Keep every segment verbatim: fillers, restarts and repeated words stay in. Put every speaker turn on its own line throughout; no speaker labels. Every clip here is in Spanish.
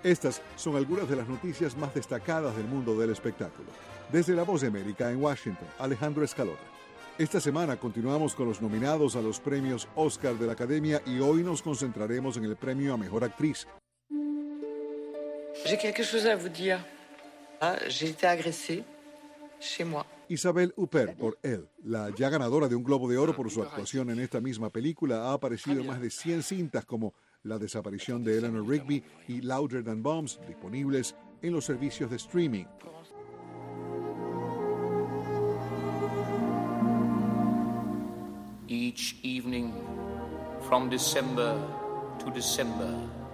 Estas son algunas de las noticias más destacadas del mundo del espectáculo. Desde La Voz de América en Washington, Alejandro Escalona. Esta semana continuamos con los nominados a los premios Oscar de la Academia y hoy nos concentraremos en el premio a Mejor Actriz.
J'ai quelque chose à vous dire. Ah, j'ai été agressée chez moi.
Isabelle Huppert por Elle, la ya ganadora de un Globo de Oro por su actuación en esta misma película, ha aparecido en más de cien cintas como La desaparición de Eleanor Rigby y Louder Than Bombs, disponibles en los servicios de streaming.
Each evening from December to December,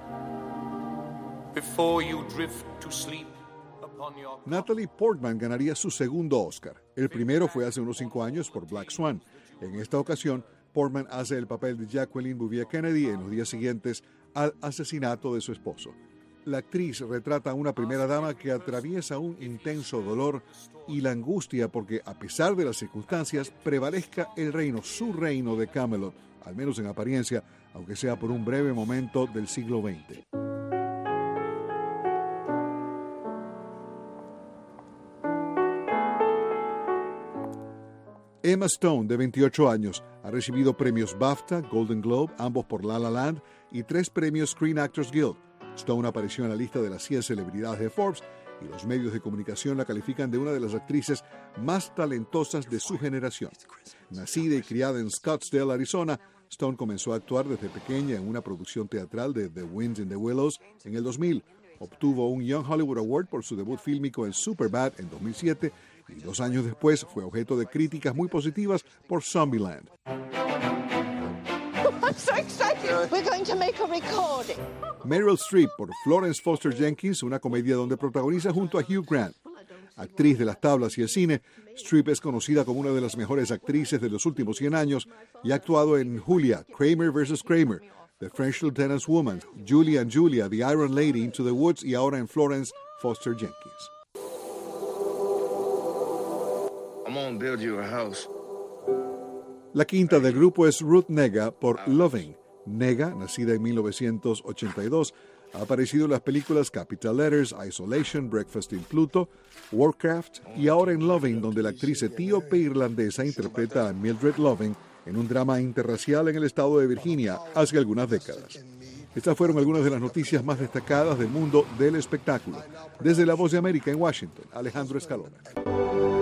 before you drift to sleep.
Natalie Portman ganaría su segundo Oscar. El primero fue hace unos cinco años por Black Swan. En esta ocasión, Portman hace el papel de Jacqueline Bouvier Kennedy en los días siguientes al asesinato de su esposo. La actriz retrata a una primera dama que atraviesa un intenso dolor y la angustia porque, a pesar de las circunstancias, prevalezca el reino, su reino de Camelot, al menos en apariencia, aunque sea por un breve momento del siglo veinte. Emma Stone, de veintiocho años, ha recibido premios BAFTA, Golden Globe, ambos por La La Land, y tres premios Screen Actors Guild. Stone apareció en la lista de las cien celebridades de Forbes y los medios de comunicación la califican de una de las actrices más talentosas de su generación. Nacida y criada en Scottsdale, Arizona, Stone comenzó a actuar desde pequeña en una producción teatral de The Winds in the Willows en el dos mil. Obtuvo un Young Hollywood Award por su debut fílmico en Superbad en dos mil siete y dos años después fue objeto de críticas muy positivas por Zombieland.
I'm so excited. We're going to make a recording.
Meryl Streep por Florence Foster Jenkins, una comedia donde protagoniza junto a Hugh Grant. Actriz de las tablas y el cine, Streep es conocida como una de las mejores actrices de los últimos cien años y ha actuado en Julia, Kramer versus Kramer, The French Lieutenant's Woman, Julie and Julia, The Iron Lady, Into the Woods y ahora en Florence Foster Jenkins.
I'm gonna build you a house.
La quinta del grupo es Ruth Negga por Loving. Negga, nacida en mil novecientos ochenta y dos, ha aparecido en las películas Capital Letters, Isolation, Breakfast in Pluto, Warcraft y ahora en Loving, donde la actriz etíope irlandesa interpreta a Mildred Loving en un drama interracial en el estado de Virginia hace algunas décadas. Estas fueron algunas de las noticias más destacadas del mundo del espectáculo. Desde La Voz de América en Washington, Alejandro Escalona.